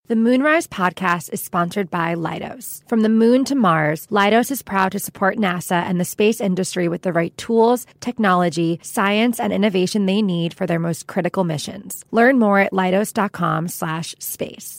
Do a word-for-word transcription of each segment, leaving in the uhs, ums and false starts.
The Moonrise podcast is sponsored by Leidos. From the moon to Mars, Leidos is proud to support NASA and the space industry with the right tools, technology, science, and innovation they need for their most critical missions. Learn more at leidos.com slash space.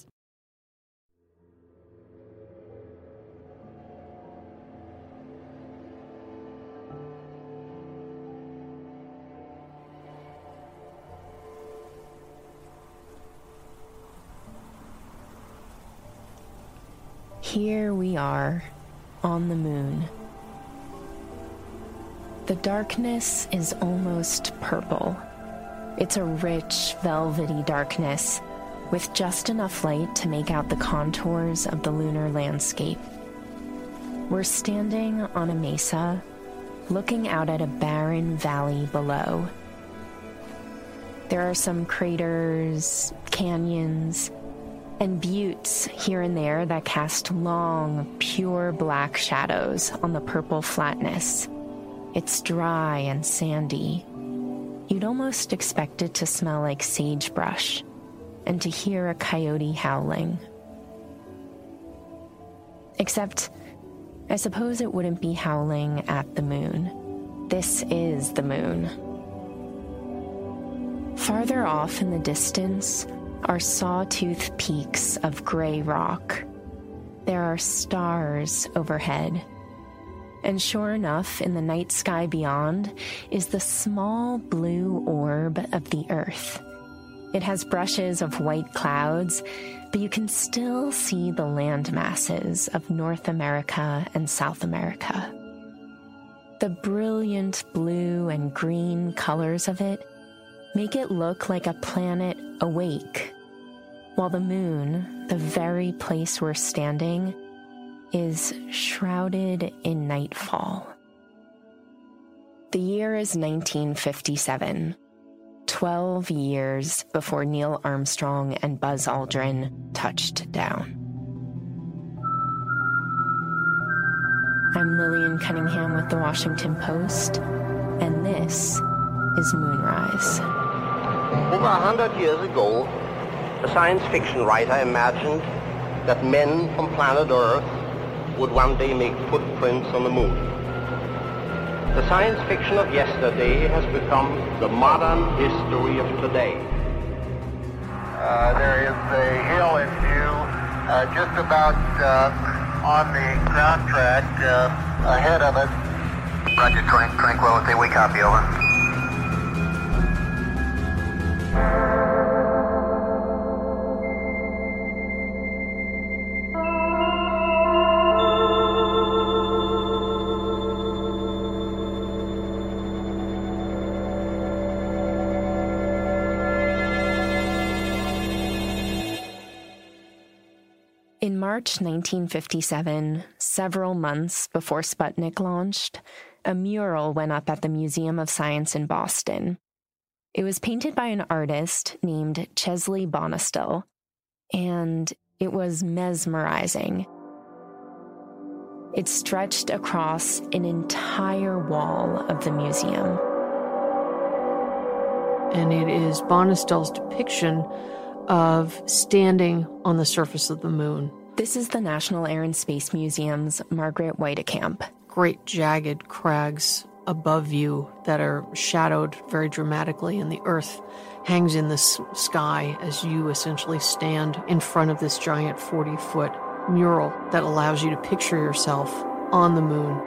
Here we are, on the moon. The darkness is almost purple. It's a rich, velvety darkness, with just enough light to make out the contours of the lunar landscape. We're standing on a mesa, looking out at a barren valley below. There are some craters, canyons, and buttes here and there that cast long, pure black shadows on the purple flatness. It's dry and sandy. You'd almost expect it to smell like sagebrush and to hear a coyote howling. Except, I suppose it wouldn't be howling at the moon. This is the moon. Farther off in the distance are sawtooth peaks of gray rock. There are stars overhead. And sure enough, in the night sky beyond is the small blue orb of the Earth. It has brushes of white clouds, but you can still see the land masses of North America and South America. The brilliant blue and green colors of it make it look like a planet awake, while the moon, the very place we're standing, is shrouded in nightfall. The year is nineteen fifty-seven, twelve years before Neil Armstrong and Buzz Aldrin touched down. I'm Lillian Cunningham with The Washington Post, and this is Moonrise. Over a hundred years ago, a science fiction writer imagined that men from planet Earth would one day make footprints on the moon. The science fiction of yesterday has become the modern history of today. Uh, there is a hill in view uh, just about uh, on the ground track uh, ahead of us. Roger, Trank, Tranquility, we copy, over. In March nineteen fifty-seven, several months before Sputnik launched, a mural went up at the Museum of Science in Boston. It was painted by an artist named Chesley Bonestell, and it was mesmerizing. It stretched across an entire wall of the museum. And it is Bonestell's depiction of standing on the surface of the moon. This is the National Air and Space Museum's Margaret Weitekamp. Great jagged crags above you that are shadowed very dramatically, and the Earth hangs in the s- sky as you essentially stand in front of this giant forty-foot mural that allows you to picture yourself on the moon.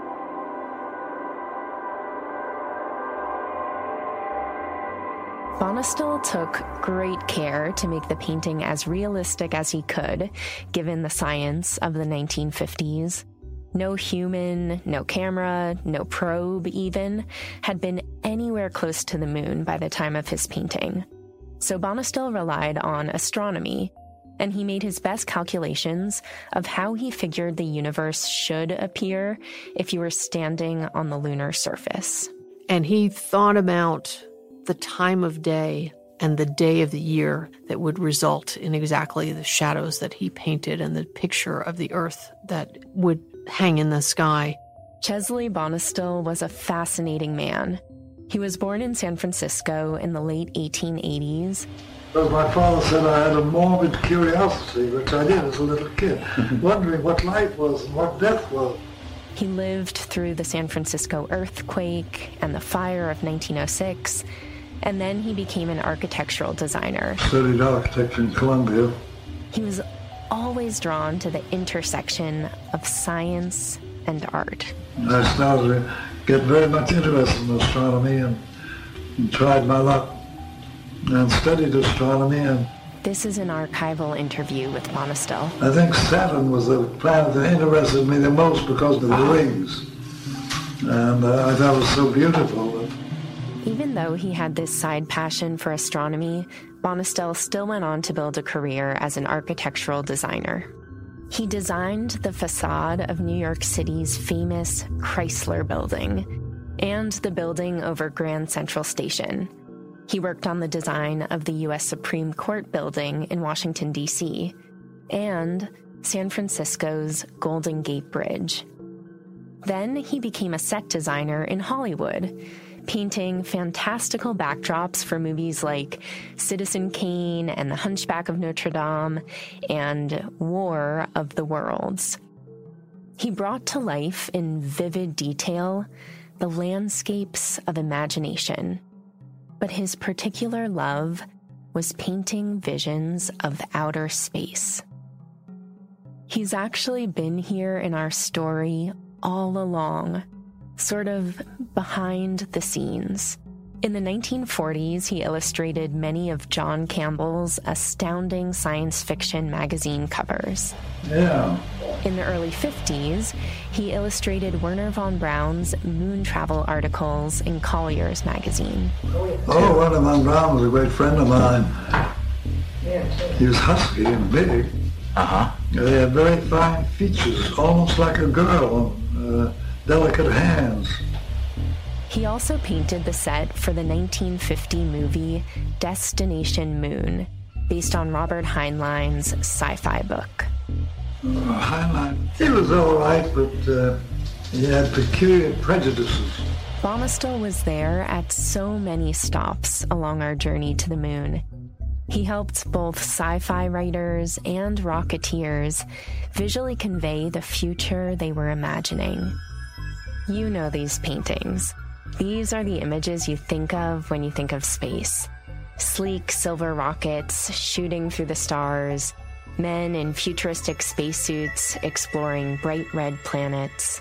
Bonestell took great care to make the painting as realistic as he could, given the science of the nineteen fifties. No human, no camera, no probe even, had been anywhere close to the moon by the time of his painting. So Bonestell relied on astronomy, and he made his best calculations of how he figured the universe should appear if you were standing on the lunar surface. And he thought about the time of day and the day of the year that would result in exactly the shadows that he painted and the picture of the Earth that would hang in the sky. Chesley Bonestell was a fascinating man. He was born in San Francisco in the late eighteen eighties, As my father said, I had a morbid curiosity, which I did as a little kid, wondering what life was and what death was. He lived through the San Francisco earthquake and the fire of nineteen oh six, and then he became an architectural designer. Studied architecture in Columbia. He was always drawn to the intersection of science and art. I started to get very much interested in astronomy and, and tried my luck and studied astronomy. And this is an archival interview with Bonestell. I think Saturn was the planet that interested me the most because of the rings. And uh, I thought it was so beautiful. Even though he had this side passion for astronomy, Bonestell still went on to build a career as an architectural designer. He designed the facade of New York City's famous Chrysler Building and the building over Grand Central Station. He worked on the design of the U S Supreme Court building in Washington, D C, and San Francisco's Golden Gate Bridge. Then he became a set designer in Hollywood, painting fantastical backdrops for movies like Citizen Kane and The Hunchback of Notre Dame and War of the Worlds. He brought to life in vivid detail the landscapes of imagination. But his particular love was painting visions of outer space. He's actually been here in our story all along, sort of behind the scenes. In the nineteen forties, he illustrated many of John Campbell's astounding science fiction magazine covers. Yeah. In the early fifties, he illustrated Wernher von Braun's moon travel articles in Collier's magazine. Oh, Wernher von Braun was a great friend of mine. He was husky and big. Uh-huh. He had very fine features, almost like a girl, uh, delicate hands. He also painted the set for the nineteen fifty movie Destination Moon, based on Robert Heinlein's sci-fi book. Uh, Heinlein, he was all right, but uh, he had peculiar prejudices. Bonestell was there at so many stops along our journey to the moon. He helped both sci-fi writers and rocketeers visually convey the future they were imagining. You know these paintings. These are the images you think of when you think of space. Sleek silver rockets shooting through the stars, men in futuristic spacesuits exploring bright red planets.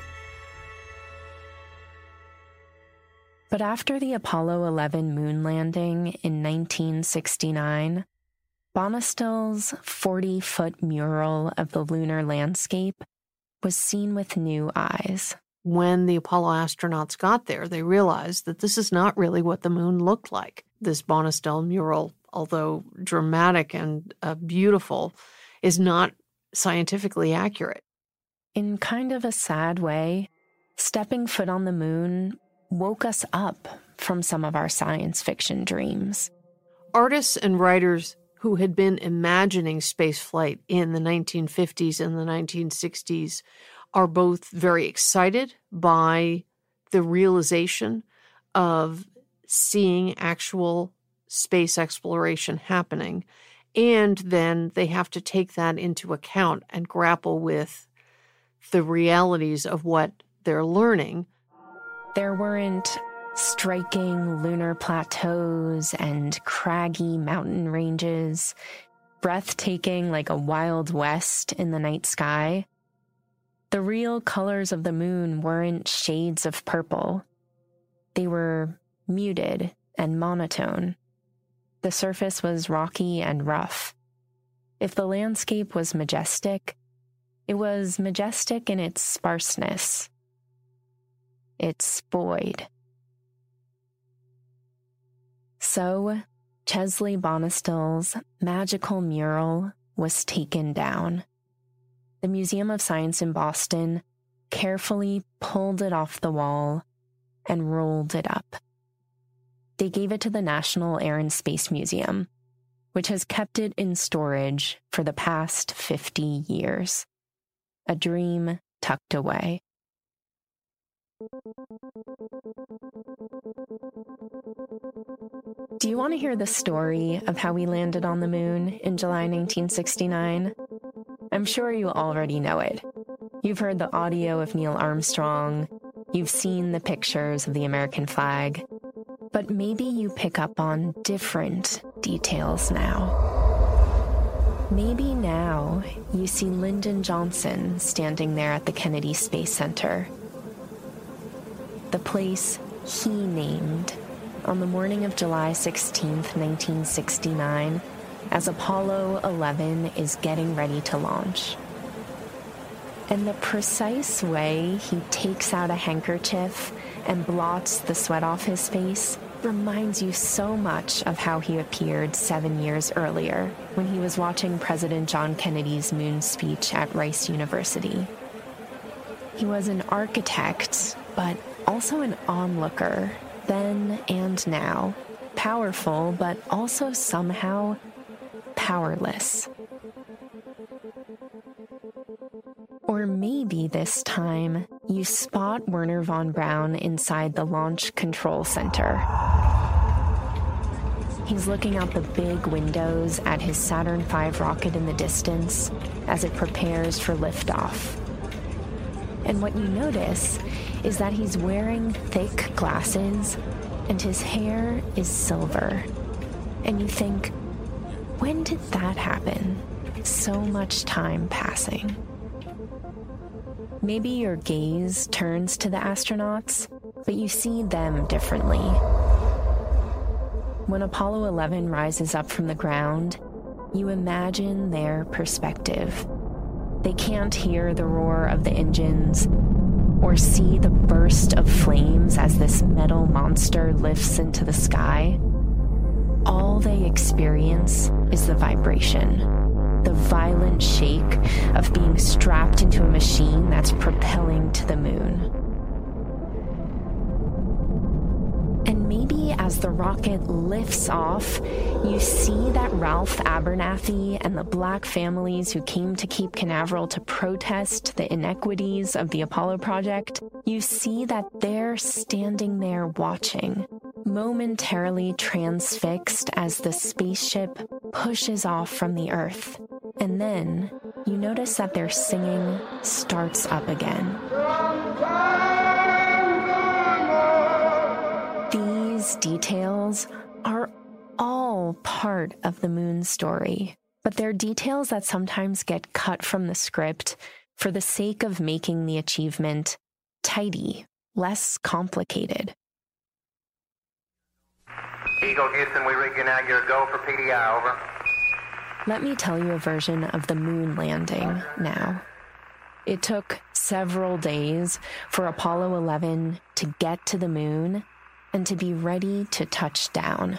But after the Apollo eleven moon landing in nineteen sixty-nine, Bonestell's forty-foot mural of the lunar landscape was seen with new eyes. When the Apollo astronauts got there, they realized that this is not really what the moon looked like. This Bonestell mural, although dramatic and uh, beautiful, is not scientifically accurate. In kind of a sad way, stepping foot on the moon woke us up from some of our science fiction dreams. Artists and writers who had been imagining spaceflight in the nineteen fifties and the nineteen sixties are both very excited by the realization of seeing actual space exploration happening, and then they have to take that into account and grapple with the realities of what they're learning. There weren't striking lunar plateaus and craggy mountain ranges, breathtaking like a Wild West in the night sky. The real colors of the moon weren't shades of purple. They were muted and monotone. The surface was rocky and rough. If the landscape was majestic, it was majestic in its sparseness, its void. So, Chesley Bonestell's magical mural was taken down. The Museum of Science in Boston carefully pulled it off the wall and rolled it up. They gave it to the National Air and Space Museum, which has kept it in storage for the past fifty years. A dream tucked away. Do you want to hear the story of how we landed on the moon in July nineteen sixty-nine? I'm sure you already know it. You've heard the audio of Neil Armstrong. You've seen the pictures of the American flag. But maybe you pick up on different details now. Maybe now you see Lyndon Johnson standing there at the Kennedy Space Center. The place he named on the morning of July sixteenth, nineteen sixty-nine, as Apollo eleven is getting ready to launch. And the precise way he takes out a handkerchief and blots the sweat off his face reminds you so much of how he appeared seven years earlier when he was watching President John Kennedy's moon speech at Rice University. He was an architect, but also an onlooker, then and now, powerful, but also somehow powerless. Or maybe this time, you spot Wernher von Braun inside the Launch Control Center. He's looking out the big windows at his Saturn five rocket in the distance as it prepares for liftoff. And what you notice is that he's wearing thick glasses and his hair is silver. And you think, when did that happen? So much time passing. Maybe your gaze turns to the astronauts, but you see them differently. When Apollo eleven rises up from the ground, you imagine their perspective. They can't hear the roar of the engines or see the burst of flames as this metal monster lifts into the sky. All they experience is the vibration, the violent shake of being strapped into a machine that's propelling to the moon. And maybe as the rocket lifts off, you see that Ralph Abernathy and the Black families who came to Cape Canaveral to protest the inequities of the Apollo project, you see that they're standing there watching, momentarily transfixed as the spaceship pushes off from the Earth. And then you notice that their singing starts up again. These details are all part of the moon story, but they're details that sometimes get cut from the script for the sake of making the achievement tidy, less complicated. Eagle Houston, we rig you now. You're a go for P D I, over. Let me tell you a version of the moon landing now. It took several days for Apollo eleven to get to the moon and to be ready to touch down.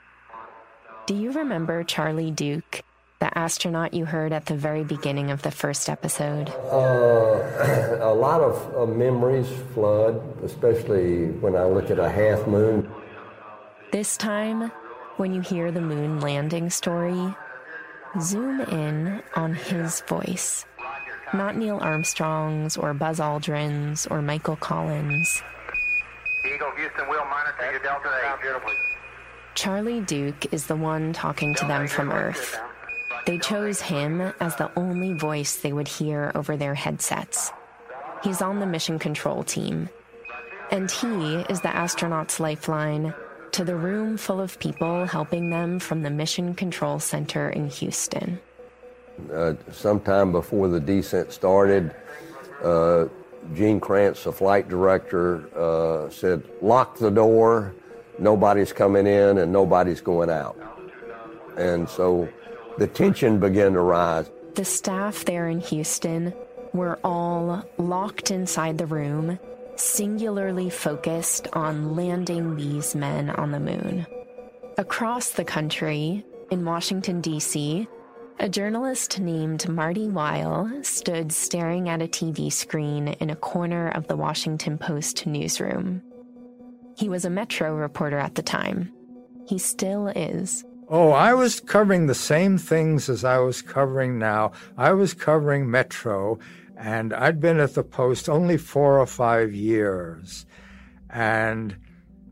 Do you remember Charlie Duke, the astronaut you heard at the very beginning of the first episode? Uh, a lot of uh, memories flood, especially when I look at a half moon. This time, when you hear the moon landing story, zoom in on his voice. Not Neil Armstrong's or Buzz Aldrin's or Michael Collins. Eagle Houston, we'll monitor your Delta eight. Beautifully. Charlie Duke is the one talking to them from Earth. They chose him as the only voice they would hear over their headsets. He's on the mission control team. And he is the astronauts' lifeline to the room full of people helping them from the Mission Control Center in Houston. Uh, sometime before the descent started, uh, Gene Kranz, the flight director, uh, said, lock the door, nobody's coming in and nobody's going out. And so the tension began to rise. The staff there in Houston were all locked inside the room, singularly focused on landing these men on the moon. Across the country, in Washington, D C, a journalist named Marty Weil stood staring at a T V screen in a corner of the Washington Post newsroom. He was a Metro reporter at the time. He still is. Oh, I was covering the same things as I was covering now. I was covering Metro, and I'd been at the Post only four or five years. And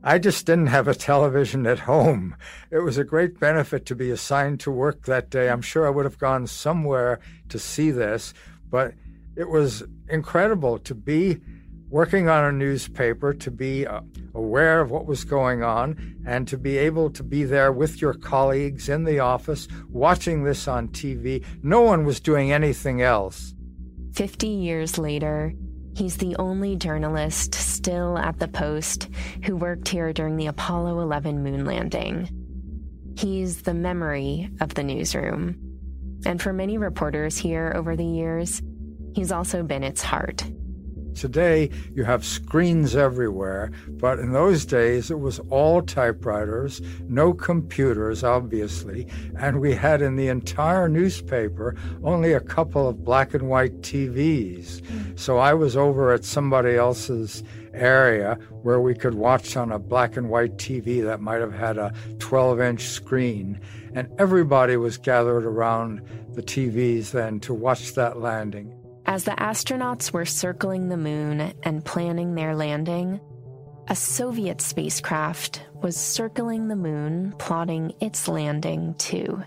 I just didn't have a television at home. It was a great benefit to be assigned to work that day. I'm sure I would have gone somewhere to see this, but it was incredible to be working on a newspaper, to be uh, aware of what was going on, and to be able to be there with your colleagues in the office, watching this on T V. No one was doing anything else. Fifty years later, he's the only journalist still at the Post who worked here during the Apollo eleven moon landing. He's the memory of the newsroom. And for many reporters here over the years, he's also been its heart. Today, you have screens everywhere, but in those days, it was all typewriters, no computers, obviously, and we had in the entire newspaper only a couple of black and white T Vs. So I was over at somebody else's area where we could watch on a black and white T V that might have had a twelve-inch screen, and everybody was gathered around the T Vs then to watch that landing. As the astronauts were circling the moon and planning their landing, a Soviet spacecraft was circling the moon, plotting its landing too.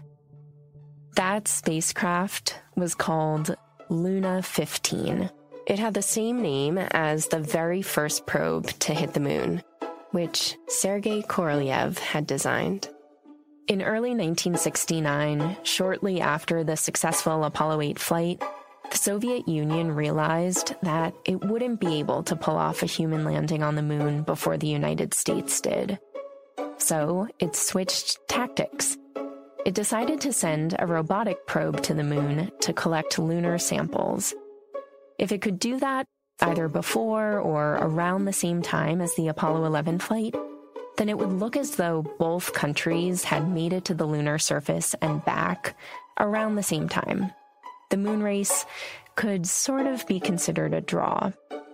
That spacecraft was called Luna fifteen. It had the same name as the very first probe to hit the moon, which Sergei Korolev had designed. In early nineteen sixty-nine, shortly after the successful Apollo eight flight, the Soviet Union realized that it wouldn't be able to pull off a human landing on the moon before the United States did. So it switched tactics. It decided to send a robotic probe to the moon to collect lunar samples. If it could do that either before or around the same time as the Apollo eleven flight, then it would look as though both countries had made it to the lunar surface and back around the same time. The moon race could sort of be considered a draw.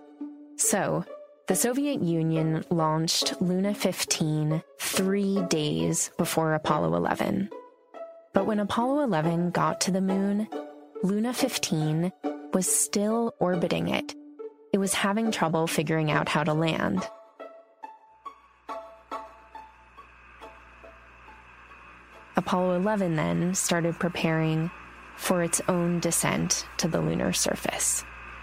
So, the Soviet Union launched Luna fifteen three days before Apollo eleven. But when Apollo eleven got to the moon, Luna fifteen was still orbiting it. It was having trouble figuring out how to land. Apollo eleven then started preparing for its own descent to the lunar surface.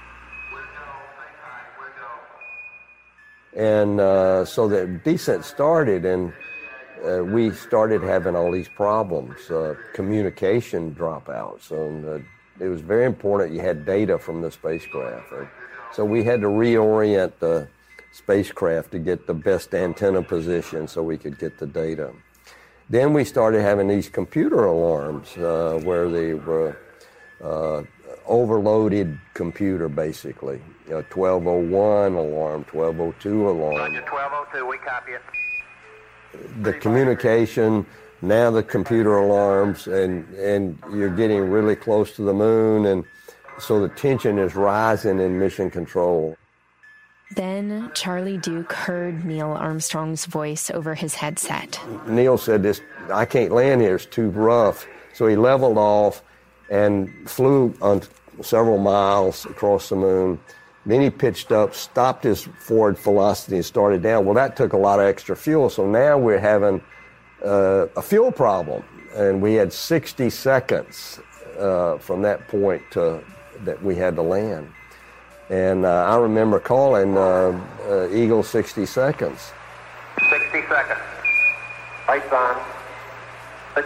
And uh, so the descent started, and uh, we started having all these problems, uh, communication dropouts. And uh, it was very important you had data from the spacecraft. Right? So we had to reorient the spacecraft to get the best antenna position so we could get the data. Then we started having these computer alarms uh, where they were uh, overloaded computer, basically. You know, twelve oh one alarm, twelve oh two alarm. Roger, twelve oh two, we copy it. The communication, now the computer alarms, and, and you're getting really close to the moon, and so the tension is rising in mission control. Then Charlie Duke heard Neil Armstrong's voice over his headset. Neil said, "This, I can't land here, it's too rough." So he leveled off and flew on several miles across the moon. Then he pitched up, stopped his forward velocity and started down. Well, that took a lot of extra fuel, so now we're having uh, a fuel problem. And we had sixty seconds uh, from that point to, that we had to land. And uh, I remember calling uh, uh, Eagle sixty seconds. sixty seconds. Lights on. Six.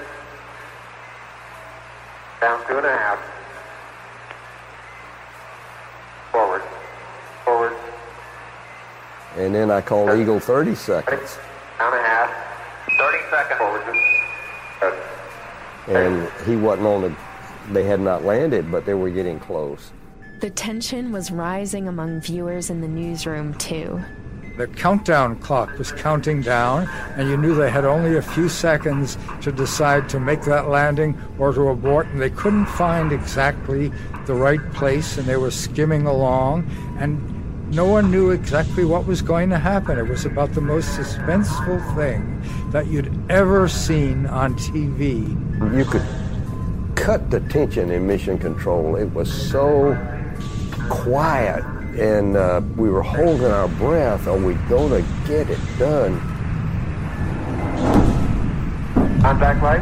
Down two and a half. Forward. Forward. And then I called Eagle thirty seconds. Down a half. thirty seconds. Forward. Good. And he wasn't on the, they had not landed, but they were getting close. The tension was rising among viewers in the newsroom, too. The countdown clock was counting down, and you knew they had only a few seconds to decide to make that landing or to abort, and they couldn't find exactly the right place, and they were skimming along, and no one knew exactly what was going to happen. It was about the most suspenseful thing that you'd ever seen on T V. You could cut the tension in mission control. It was so quiet, and uh, we were holding our breath. Are we going to get it done? Contact light.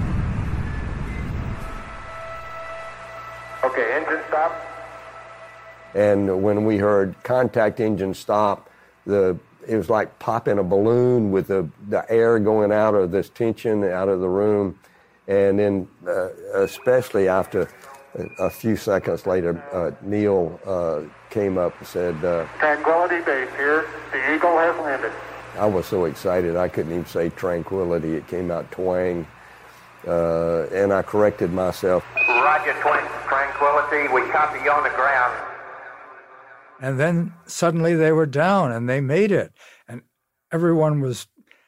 Okay, engine stop. And when we heard contact engine stop, the it was like popping a balloon with the, the air going out of this tension out of the room. And then uh, especially after a, a few seconds later, uh, Neil uh, came up and said, uh, Tranquility Base here. The Eagle has landed. I was so excited I couldn't even say Tranquility. It came out twang. Uh, and I corrected myself. Roger, twang, Tranquility. We copy you on the ground. And then suddenly they were down and they made it. And everyone was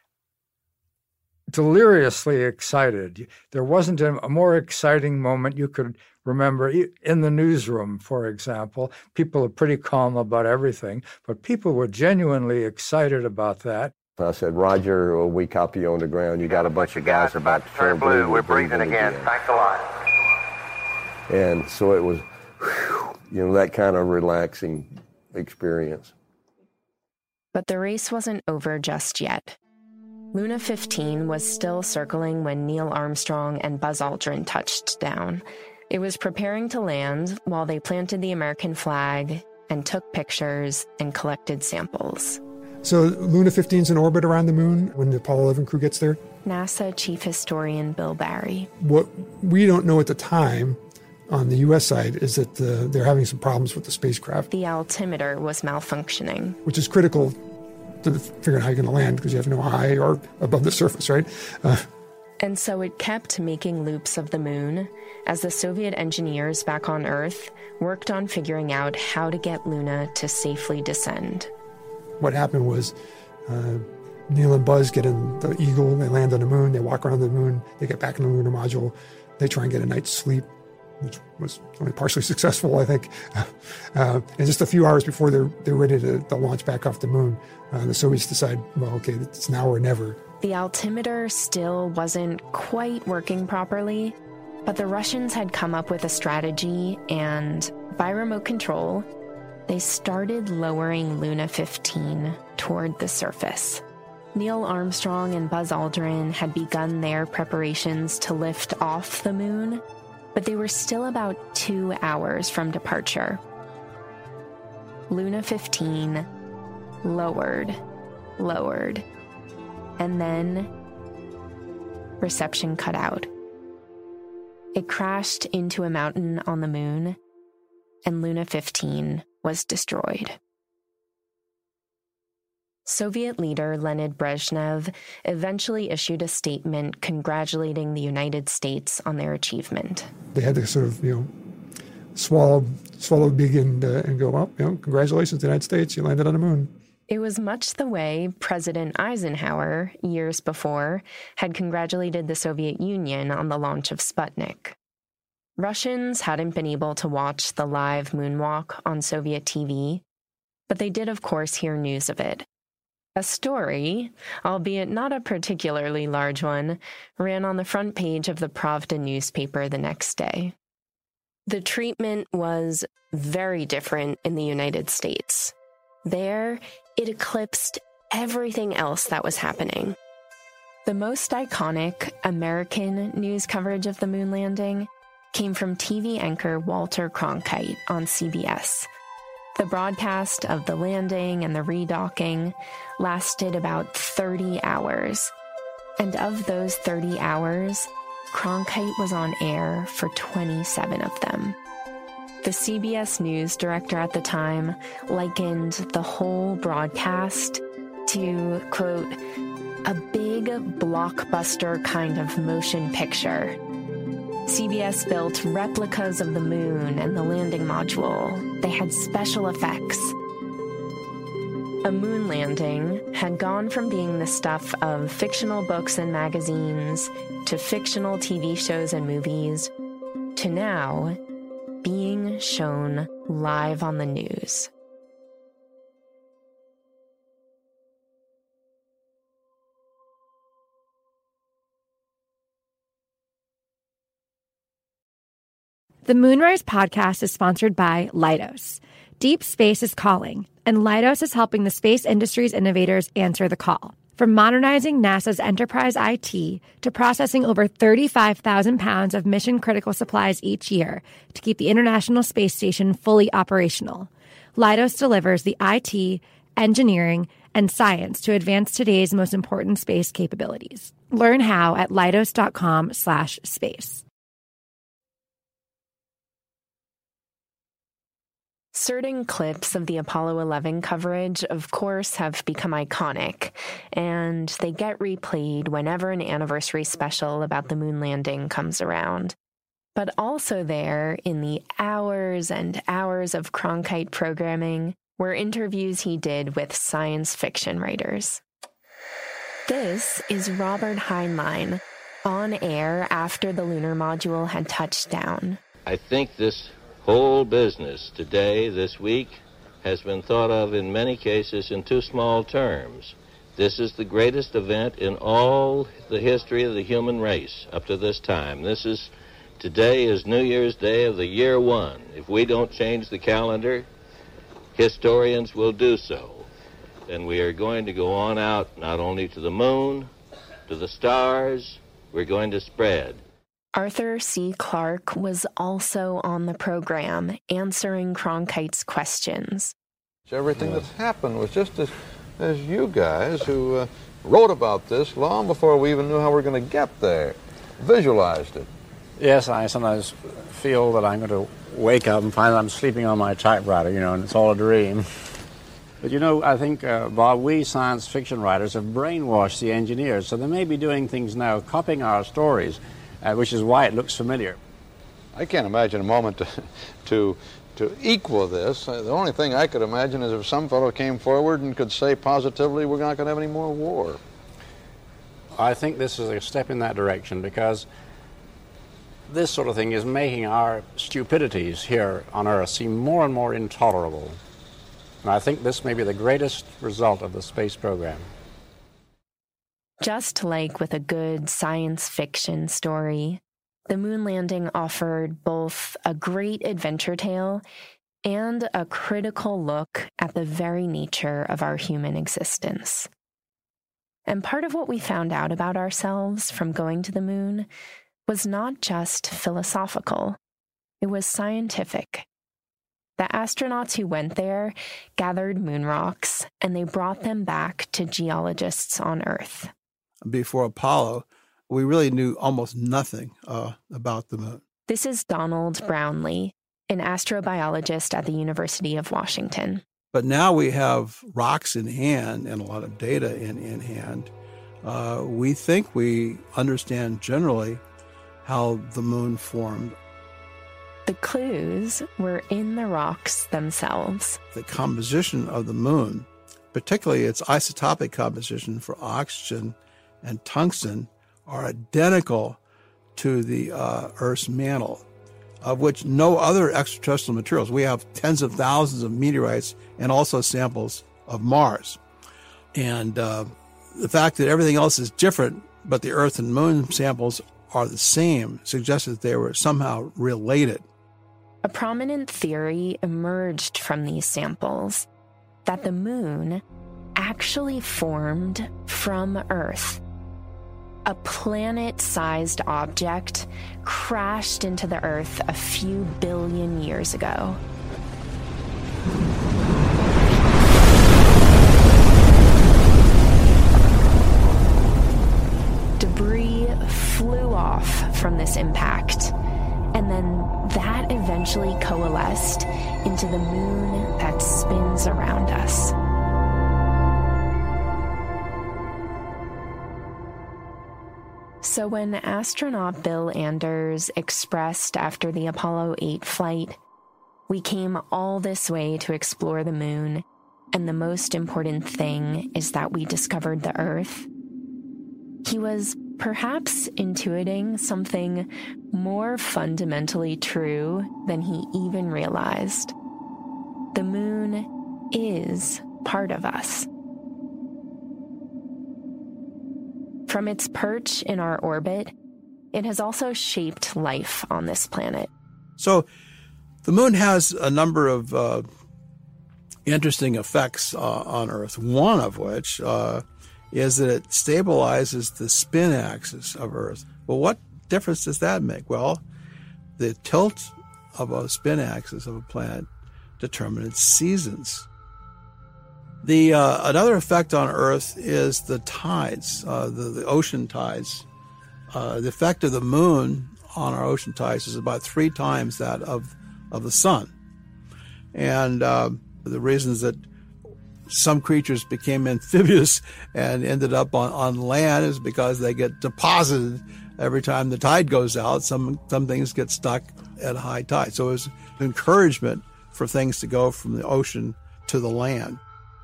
deliriously excited. There wasn't a more exciting moment you could remember in the newsroom, for example. People are pretty calm about everything, but people were genuinely excited about that. I said, Roger, we copy you on the ground. You got, got a bunch, bunch of guys, guys about to turn blue. blue. We're breathing, breathing again. again. Thanks a lot. And so it was, whew, you know, that kind of relaxing experience. But the race wasn't over just yet. Luna fifteen was still circling when Neil Armstrong and Buzz Aldrin touched down. It was preparing to land while they planted the American flag and took pictures and collected samples. So Luna fifteen's in orbit around the moon when the Apollo eleven crew gets there? NASA Chief Historian Bill Barry. What we don't know at the time on the U S side is that the, they're having some problems with the spacecraft. The altimeter was malfunctioning. Which is critical to figuring out how you're going to land because you have no high or above the surface, right? Uh, and so it kept making loops of the moon as the Soviet engineers back on Earth worked on figuring out how to get Luna to safely descend. What happened was uh, Neil and Buzz get in the Eagle, they land on the moon, they walk around the moon, they get back in the lunar module, they try and get a night's sleep, which was only partially successful, I think. Uh, and just a few hours before they're they're ready to, to launch back off the moon, uh, the Soviets decide, well, okay, it's now or never. The altimeter still wasn't quite working properly, but the Russians had come up with a strategy, and by remote control, they started lowering Luna fifteen toward the surface. Neil Armstrong and Buzz Aldrin had begun their preparations to lift off the moon, but they were still about two hours from departure. Luna fifteen lowered, lowered, and then reception cut out. It crashed into a mountain on the moon, and Luna fifteen was destroyed. Soviet leader Leonid Brezhnev eventually issued a statement congratulating the United States on their achievement. They had to sort of, you know, swallow, swallow big and, uh, and go up, you know, congratulations, the United States, you landed on the moon. It was much the way President Eisenhower, years before, had congratulated the Soviet Union on the launch of Sputnik. Russians hadn't been able to watch the live moonwalk on Soviet T V, but they did, of course, hear news of it. A story, albeit not a particularly large one, ran on the front page of the Pravda newspaper the next day. The treatment was very different in the United States. There, it eclipsed everything else that was happening. The most iconic American news coverage of the moon landing came from T V anchor Walter Cronkite on C B S. The broadcast of the landing and the redocking lasted about thirty hours. And of those thirty hours, Cronkite was on air for twenty-seven of them. The C B S News director at the time likened the whole broadcast to, quote, a big blockbuster kind of motion picture. C B S built replicas of the moon and the landing module. They had special effects. A moon landing had gone from being the stuff of fictional books and magazines to fictional T V shows and movies to now being shown live on the news. The Moonrise podcast is sponsored by Leidos. Deep space is calling, and Leidos is helping the space industry's innovators answer the call. From modernizing NASA's enterprise I T to processing over thirty-five thousand pounds of mission-critical supplies each year to keep the International Space Station fully operational, Leidos delivers the I T, engineering, and science to advance today's most important space capabilities. Learn how at leidos.com slash space. Certain clips of the Apollo eleven coverage, of course, have become iconic, and they get replayed whenever an anniversary special about the moon landing comes around. But also there, in the hours and hours of Cronkite programming, were interviews he did with science fiction writers. This is Robert Heinlein, on air after the lunar module had touched down. I think this whole business today, this week, has been thought of in many cases in too small terms. This is the greatest event in all the history of the human race up to this time. This is, today is New Year's Day of the year one. If we don't change the calendar, historians will do so. And we are going to go on out not only to the moon, to the stars, we're going to spread. Arthur C. Clarke was also on the program, answering Cronkite's questions. Everything that's happened was just as, as you guys who uh, wrote about this long before we even knew how we were going to get there, visualized it. Yes, I sometimes feel that I'm going to wake up and find that I'm sleeping on my typewriter, you know, and it's all a dream. But, you know, I think, uh, Bob, we science fiction writers have brainwashed the engineers, so they may be doing things now, copying our stories, Uh, which is why it looks familiar. I can't imagine a moment to to, to equal this. Uh, the only thing I could imagine is if some fellow came forward and could say positively we're not going to have any more war. I think this is a step in that direction because this sort of thing is making our stupidities here on Earth seem more and more intolerable. And I think this may be the greatest result of the space program. Just like with a good science fiction story, the moon landing offered both a great adventure tale and a critical look at the very nature of our human existence. And part of what we found out about ourselves from going to the moon was not just philosophical, it was scientific. The astronauts who went there gathered moon rocks, and they brought them back to geologists on Earth. Before Apollo, we really knew almost nothing uh, about the moon. This is Donald Brownlee, an astrobiologist at the University of Washington. But now we have rocks in hand and a lot of data in, in hand. Uh, we think we understand generally how the moon formed. The clues were in the rocks themselves. The composition of the moon, particularly its isotopic composition for oxygen and tungsten, are identical to the uh, Earth's mantle, of which no other extraterrestrial materials. We have tens of thousands of meteorites and also samples of Mars. And uh, the fact that everything else is different, but the Earth and Moon samples are the same, suggests that they were somehow related. A prominent theory emerged from these samples that the moon actually formed from Earth. A planet-sized object crashed into the Earth a few billion years ago. Debris flew off from this impact, and then that eventually coalesced into the moon that spins around us. So when astronaut Bill Anders expressed after the Apollo eight flight, "We came all this way to explore the moon, and the most important thing is that we discovered the Earth," he was perhaps intuiting something more fundamentally true than he even realized. The moon is part of us. From its perch in our orbit, it has also shaped life on this planet. So the moon has a number of uh, interesting effects uh, on Earth, one of which uh, is that it stabilizes the spin axis of Earth. Well, what difference does that make? Well, the tilt of a spin axis of a planet determines its seasons. The uh, another effect on Earth is the tides, uh, the, the ocean tides. Uh, the effect of the moon on our ocean tides is about three times that of, of the sun. And uh, the reasons that some creatures became amphibious and ended up on, on land is because they get deposited every time the tide goes out. Some, some things get stuck at high tide. So it's an encouragement for things to go from the ocean to the land.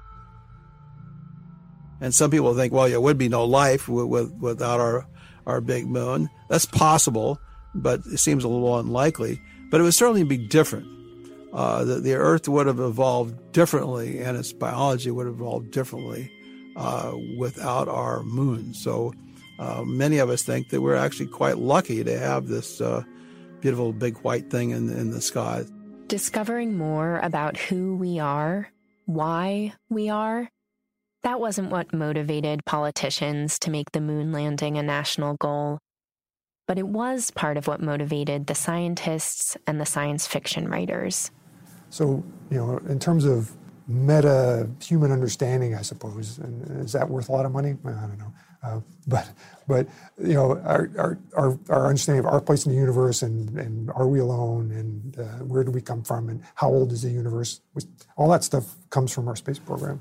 And some people think, well, there would be no life with, with, without our, our big moon. That's possible, but it seems a little unlikely. But it would certainly be different. Uh, the, the Earth would have evolved differently, and its biology would have evolved differently uh, without our moon. So uh, many of us think that we're actually quite lucky to have this uh, beautiful big white thing in, in the sky. Discovering more about who we are, why we are, that wasn't what motivated politicians to make the moon landing a national goal. But it was part of what motivated the scientists and the science fiction writers. So, you know, in terms of meta human understanding, I suppose, and is that worth a lot of money? I don't know. Uh, but, but you know, our, our, our, our understanding of our place in the universe and, and are we alone and uh, where do we come from and how old is the universe, all that stuff comes from our space program.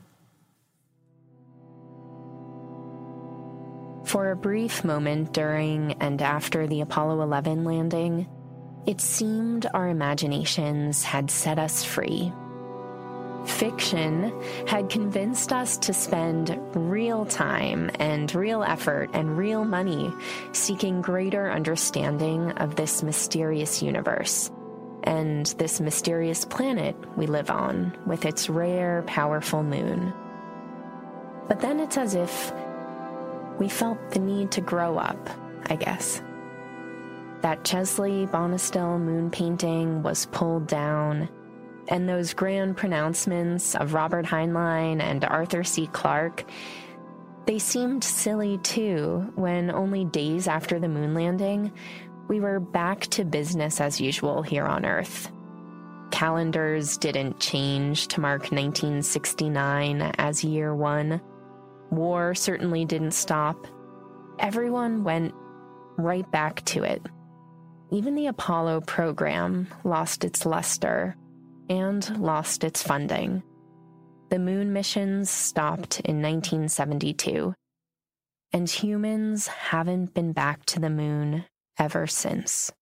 For a brief moment during and after the Apollo eleven landing, it seemed our imaginations had set us free. Fiction had convinced us to spend real time and real effort and real money seeking greater understanding of this mysterious universe and this mysterious planet we live on with its rare, powerful moon. But then it's as if we felt the need to grow up, I guess. That Chesley Bonestell moon painting was pulled down, and those grand pronouncements of Robert Heinlein and Arthur C. Clarke, they seemed silly too when only days after the moon landing, we were back to business as usual here on Earth. Calendars didn't change to mark nineteen sixty-nine as year one. War certainly didn't stop. Everyone went right back to it. Even the Apollo program lost its luster and lost its funding. The moon missions stopped in nineteen seventy-two, and humans haven't been back to the moon ever since.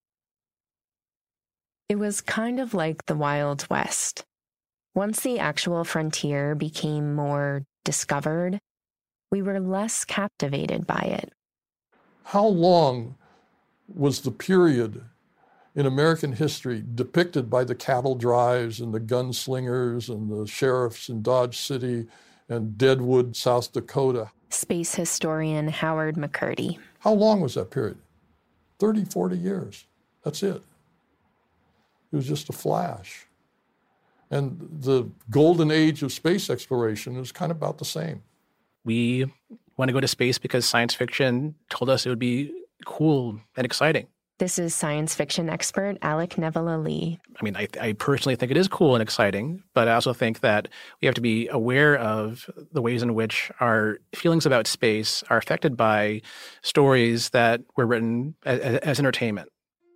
It was kind of like the Wild West. Once the actual frontier became more discovered, we were less captivated by it. How long was the period in American history depicted by the cattle drives and the gunslingers and the sheriffs in Dodge City and Deadwood, South Dakota? Space historian Howard McCurdy. How long was that period? thirty, forty years. That's it. It was just a flash. And the golden age of space exploration is kind of about the same. We want to go to space because science fiction told us it would be cool and exciting. This is science fiction expert Alec Nevala-Lee. I mean, I, I personally think it is cool and exciting, but I also think that we have to be aware of the ways in which our feelings about space are affected by stories that were written as, as entertainment.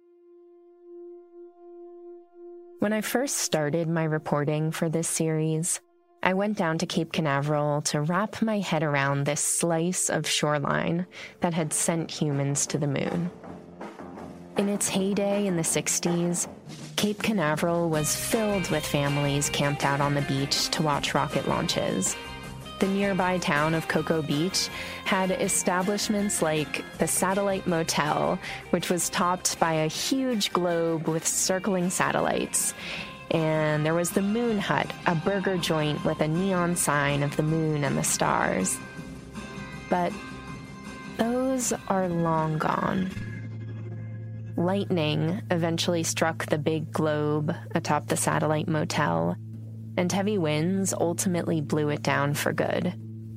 When I first started my reporting for this series, I went down to Cape Canaveral to wrap my head around this slice of shoreline that had sent humans to the moon. In its heyday in the sixties, Cape Canaveral was filled with families camped out on the beach to watch rocket launches. The nearby town of Cocoa Beach had establishments like the Satellite Motel, which was topped by a huge globe with circling satellites. And there was the Moon Hut, a burger joint with a neon sign of the moon and the stars. But those are long gone. Lightning eventually struck the big globe atop the Satellite Motel, and heavy winds ultimately blew it down for good.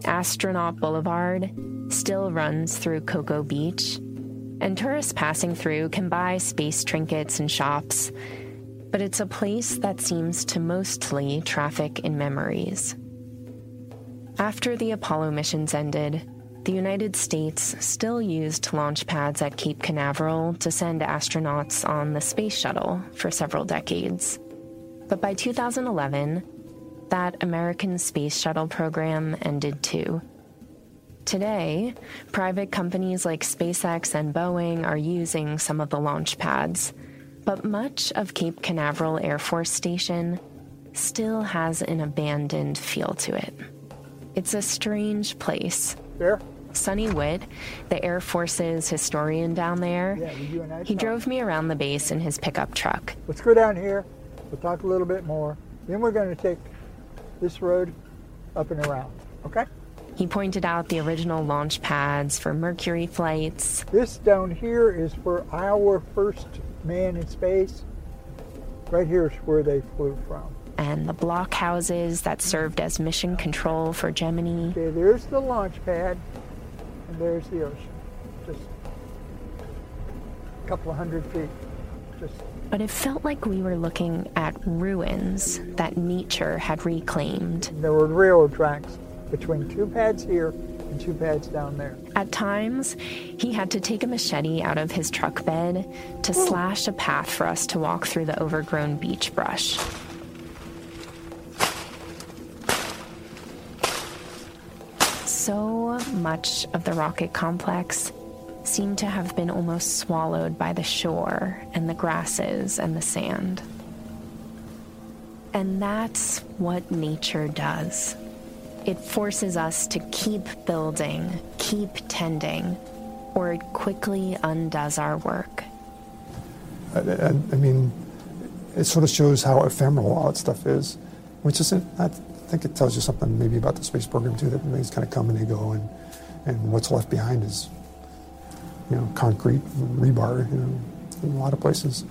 Astronaut Boulevard still runs through Cocoa Beach, and tourists passing through can buy space trinkets and shops, but it's a place that seems to mostly traffic in memories. After the Apollo missions ended, the United States still used launch pads at Cape Canaveral to send astronauts on the space shuttle for several decades. But by two thousand eleven, that American space shuttle program ended too. Today, private companies like SpaceX and Boeing are using some of the launch pads, but much of Cape Canaveral Air Force Station still has an abandoned feel to it. It's a strange place. There? Sonny Witt, the Air Force's historian down there, yeah, you and I he talk. drove me around the base in his pickup truck. Let's go down here. We'll talk a little bit more. Then we're going to take this road up and around, okay? He pointed out the original launch pads for Mercury flights. This down here is for our first man in space. Right here is where they flew from. And the blockhouses that served as mission control for Gemini. Okay, there's the launch pad, and there's the ocean. Just a couple of hundred feet. Just. But it felt like we were looking at ruins that nature had reclaimed. There were railroad tracks between two pads here and two pads down there. At times, he had to take a machete out of his truck bed to Ooh. slash a path for us to walk through the overgrown beach brush. So much of the rocket complex seemed to have been almost swallowed by the shore and the grasses and the sand. And that's what nature does. It forces us to keep building, keep tending, or it quickly undoes our work. I, I, I mean, it sort of shows how ephemeral all that stuff is, which is, I think it tells you something maybe about the space program too, that things kind of come and they go, and, and what's left behind is, you know, concrete, rebar, you know, in a lot of places.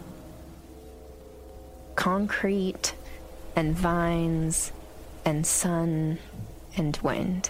Concrete and vines and sun and wind.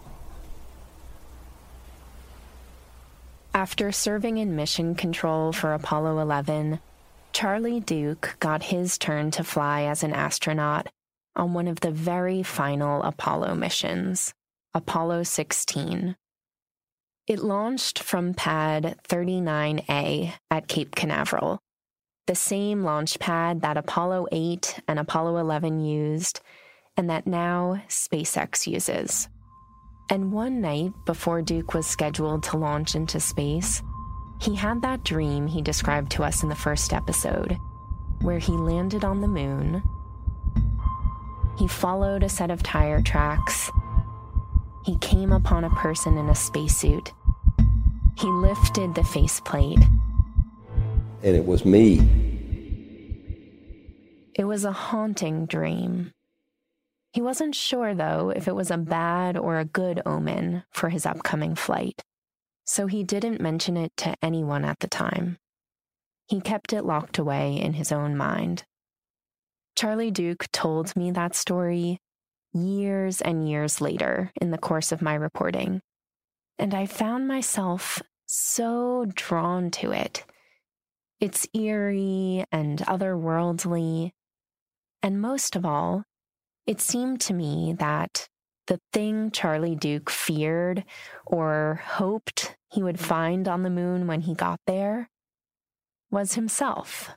After serving in mission control for Apollo eleven, Charlie Duke got his turn to fly as an astronaut on one of the very final Apollo missions, Apollo sixteen. It launched from pad thirty-nine A at Cape Canaveral, the same launch pad that Apollo eight and Apollo eleven used, and that now SpaceX uses. And one night before Duke was scheduled to launch into space, he had that dream he described to us in the first episode, where he landed on the moon. He followed a set of tire tracks. He came upon a person in a spacesuit. He lifted the faceplate. And it was me. It was a haunting dream. He wasn't sure, though, if it was a bad or a good omen for his upcoming flight, so he didn't mention it to anyone at the time. He kept it locked away in his own mind. Charlie Duke told me that story years and years later in the course of my reporting, and I found myself so drawn to it. It's eerie and otherworldly, and most of all, it seemed to me that the thing Charlie Duke feared or hoped he would find on the moon when he got there was himself.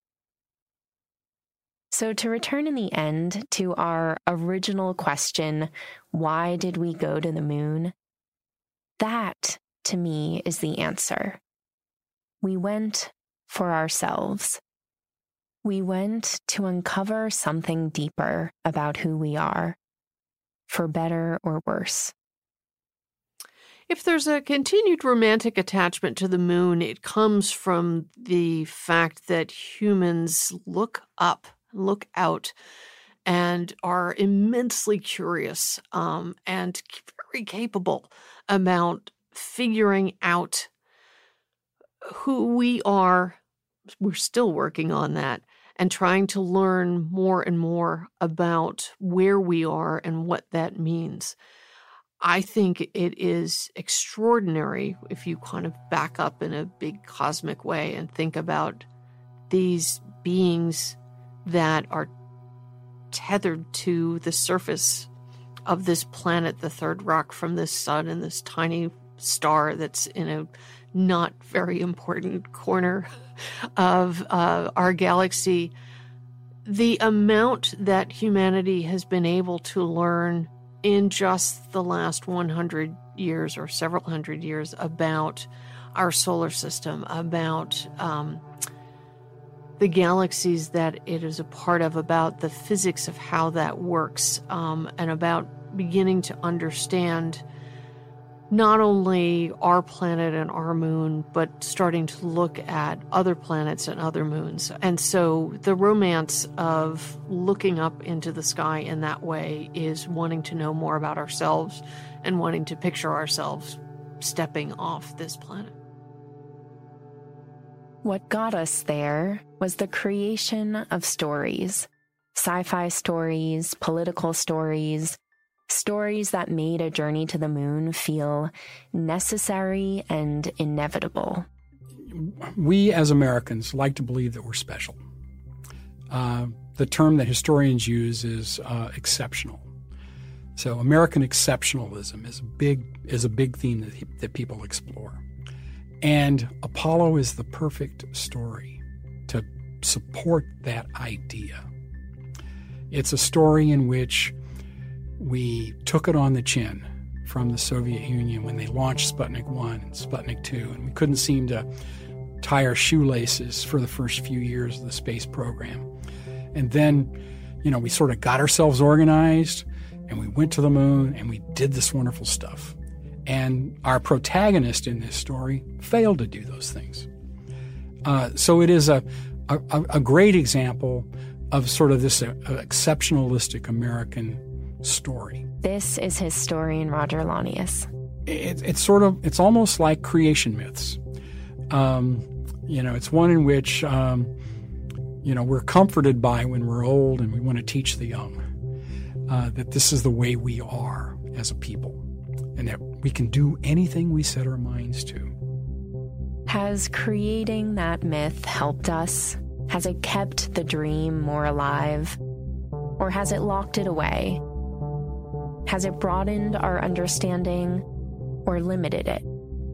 So to return in the end to our original question, why did we go to the moon? That, to me, is the answer. We went for ourselves. We went to uncover something deeper about who we are, for better or worse. If there's a continued romantic attachment to the moon, it comes from the fact that humans look up, look out, and are immensely curious um, and very capable about figuring out who we are. We're still working on that and trying to learn more and more about where we are and what that means. I think it is extraordinary if you kind of back up in a big cosmic way and think about these beings that are tethered to the surface of this planet, the third rock from this sun, and this tiny star that's in a not very important corner of uh, our galaxy. The amount that humanity has been able to learn in just the last one hundred years or several hundred years about our solar system, about um, the galaxies that it is a part of, about the physics of how that works, um, and about beginning to understand not only our planet and our moon, but starting to look at other planets and other moons. And so the romance of looking up into the sky in that way is wanting to know more about ourselves and wanting to picture ourselves stepping off this planet. What got us there was the creation of stories, sci-fi stories, political stories, stories that made a journey to the moon feel necessary and inevitable. We as Americans like to believe that we're special. Uh, the term that historians use is uh, exceptional. So American exceptionalism is a big is a big theme that, that people explore. And Apollo is the perfect story to support that idea. It's a story in which we took it on the chin from the Soviet Union when they launched Sputnik one and Sputnik two, and we couldn't seem to tie our shoelaces for the first few years of the space program. And then, you know, we sort of got ourselves organized, and we went to the moon, and we did this wonderful stuff. And our protagonist in this story failed to do those things. Uh, so it is a, a, a great example of sort of this uh, exceptionalistic American story. This is historian Roger Launius. It, it's sort of, it's almost like creation myths. Um, you know, it's one in which, um, you know, we're comforted by when we're old and we want to teach the young uh, that this is the way we are as a people and that we can do anything we set our minds to. Has creating that myth helped us? Has it kept the dream more alive? Or has it locked it away? Has it broadened our understanding or limited it?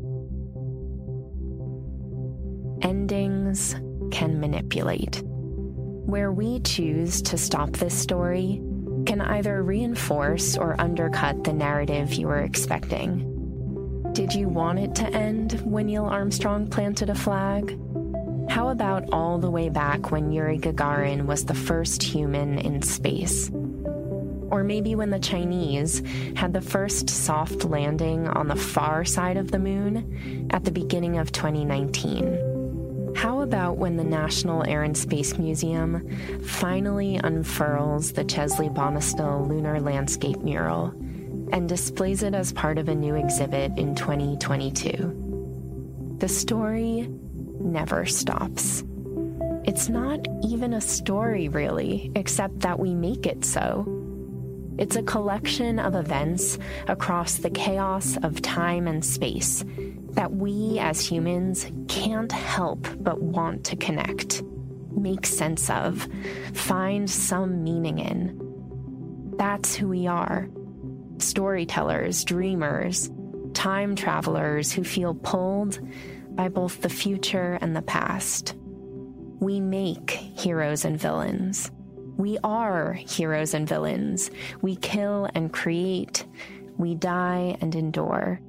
Endings can manipulate. Where we choose to stop this story can either reinforce or undercut the narrative you were expecting. Did you want it to end when Neil Armstrong planted a flag? How about all the way back when Yuri Gagarin was the first human in space? Or maybe when the Chinese had the first soft landing on the far side of the moon at the beginning of twenty nineteen? How about when the National Air and Space Museum finally unfurls the Chesley Bonestell Lunar Landscape mural and displays it as part of a new exhibit in twenty twenty-two? The story never stops. It's not even a story, really, except that we make it so. It's a collection of events across the chaos of time and space that we as humans can't help but want to connect, make sense of, find some meaning in. That's who we are. Storytellers, dreamers, time travelers who feel pulled by both the future and the past. We make heroes and villains. We are heroes and villains. We kill and create. We die and endure.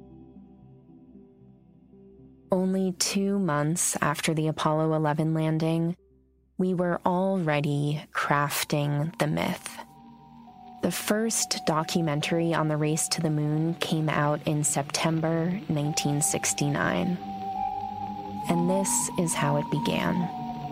Only two months after the Apollo eleven landing, we were already crafting the myth. The first documentary on the race to the moon came out in September nineteen sixty-nine. And this is how it began.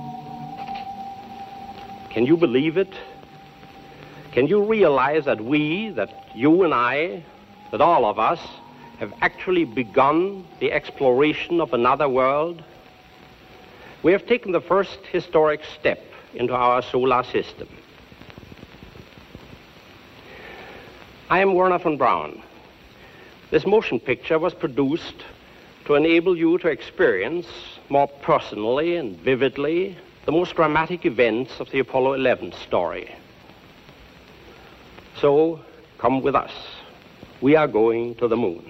Can you believe it? Can you realize that we, that you and I, that all of us, have actually begun the exploration of another world? We have taken the first historic step into our solar system. I am Werner von Braun. This motion picture was produced to enable you to experience more personally and vividly the most dramatic events of the Apollo eleven story. So, come with us. We are going to the moon.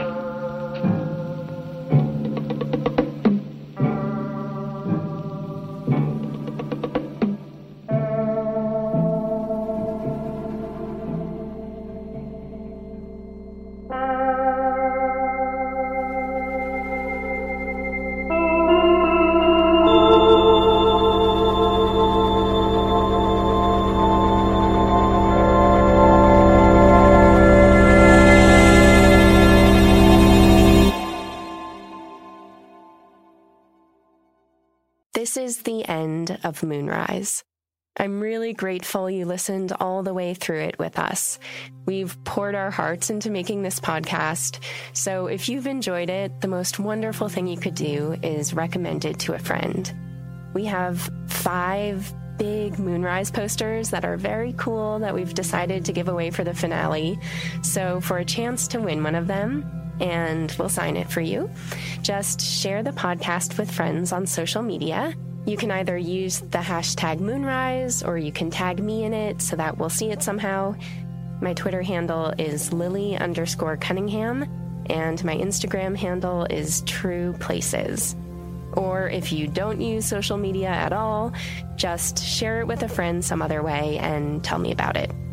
This is the end of Moonrise. I'm really grateful you listened all the way through it with us. We've poured our hearts into making this podcast, so if you've enjoyed it, the most wonderful thing you could do is recommend it to a friend. We have five big Moonrise posters that are very cool that we've decided to give away for the finale. So for a chance to win one of them, and we'll sign it for you, just share the podcast with friends on social media. You can either use the hashtag Moonrise, or you can tag me in it so that we'll see it somehow. My Twitter handle is Lily underscore Cunningham, and my Instagram handle is True Places. Or if you don't use social media at all, just share it with a friend some other way and tell me about it.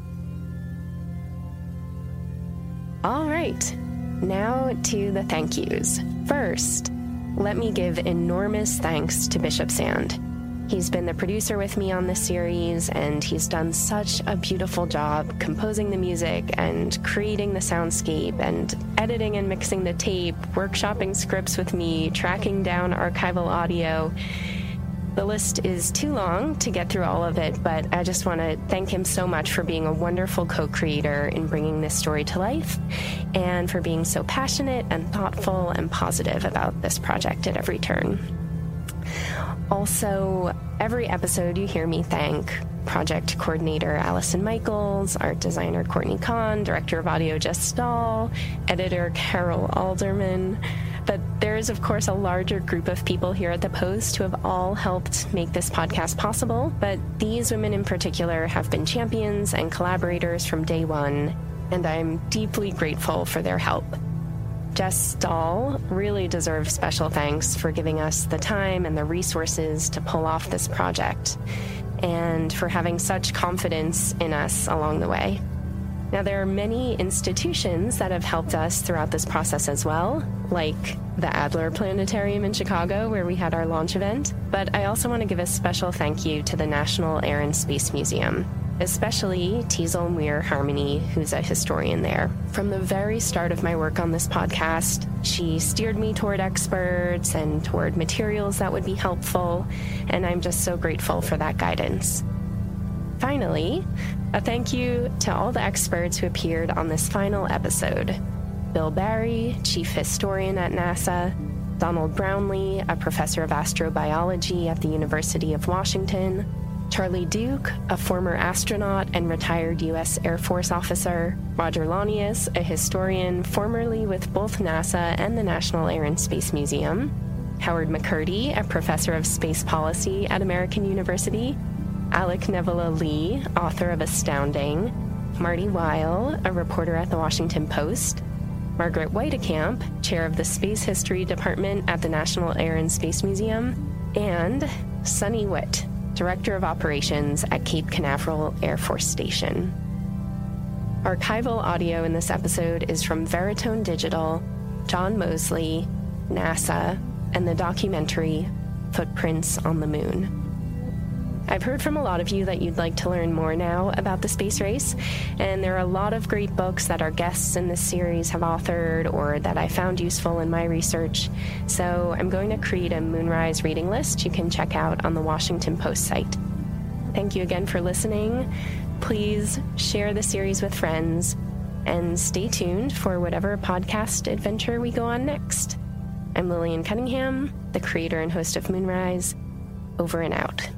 All right, now to the thank yous. First, let me give enormous thanks to Bishop Sand. He's been the producer with me on this series, and he's done such a beautiful job composing the music and creating the soundscape and editing and mixing the tape, workshopping scripts with me, tracking down archival audio. The list is too long to get through all of it, but I just want to thank him so much for being a wonderful co-creator in bringing this story to life, and for being so passionate and thoughtful and positive about this project at every turn. Also, every episode you hear me thank project coordinator Allison Michaels, art designer Courtney Kahn, director of audio Jess Stahl, editor Carol Alderman. But there is, of course, a larger group of people here at The Post who have all helped make this podcast possible. But these women in particular have been champions and collaborators from day one, and I'm deeply grateful for their help. Jess Stahl really deserves special thanks for giving us the time and the resources to pull off this project, and for having such confidence in us along the way. Now, there are many institutions that have helped us throughout this process as well, like the Adler Planetarium in Chicago, where we had our launch event. But I also want to give a special thank you to the National Air and Space Museum, especially Teasel Muir Harmony, who's a historian there. From the very start of my work on this podcast, she steered me toward experts and toward materials that would be helpful, and I'm just so grateful for that guidance. Finally, a thank you to all the experts who appeared on this final episode. Bill Barry, chief historian at NASA, Donald Brownlee, a professor of astrobiology at the University of Washington, Charlie Duke, a former astronaut and retired U S Air Force officer, Roger Launius, a historian formerly with both NASA and the National Air and Space Museum, Howard McCurdy, a professor of space policy at American University, Alec Nevala Lee, author of Astounding, Marty Weil, a reporter at the Washington Post, Margaret Weitekamp, chair of the Space History Department at the National Air and Space Museum, and Sonny Witt, director of operations at Cape Canaveral Air Force Station. Archival audio in this episode is from Veritone Digital, John Mosley, NASA, and the documentary Footprints on the Moon. I've heard from a lot of you that you'd like to learn more now about the space race, and there are a lot of great books that our guests in this series have authored or that I found useful in my research. So I'm going to create a Moonrise reading list you can check out on the Washington Post site. Thank you again for listening. Please share the series with friends, and stay tuned for whatever podcast adventure we go on next. I'm Lillian Cunningham, the creator and host of Moonrise. Over and out.